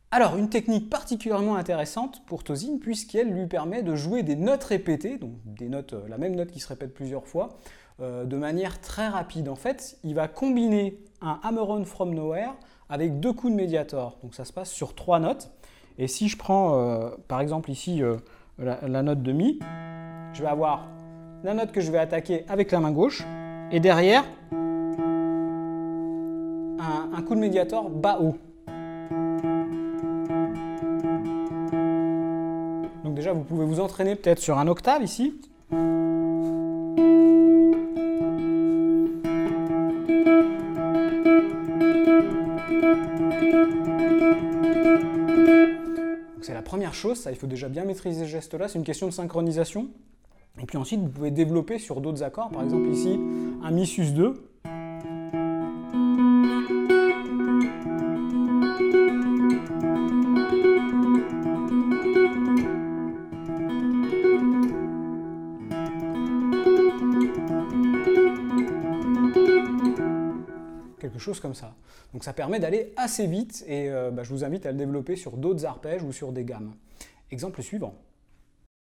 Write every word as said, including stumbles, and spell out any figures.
Alors, une technique particulièrement intéressante pour Tosin, puisqu'elle lui permet de jouer des notes répétées, donc des notes, la même note qui se répète plusieurs fois, euh, de manière très rapide. En fait, il va combiner un hammer-on from nowhere avec deux coups de médiator. Donc ça se passe sur trois notes. Et si je prends, euh, par exemple ici, euh, la, la note de mi, je vais avoir la note que je vais attaquer avec la main gauche, et derrière, un, un coup de médiator bas-haut. Donc déjà, vous pouvez vous entraîner peut-être sur un octave ici. C'est la première chose, ça, il faut déjà bien maîtriser ce geste-là, c'est une question de synchronisation. Et puis ensuite, vous pouvez développer sur d'autres accords, par exemple ici, un mi sus deux. Quelque chose comme ça. Donc ça permet d'aller assez vite et euh, bah, je vous invite à le développer sur d'autres arpèges ou sur des gammes. Exemple suivant.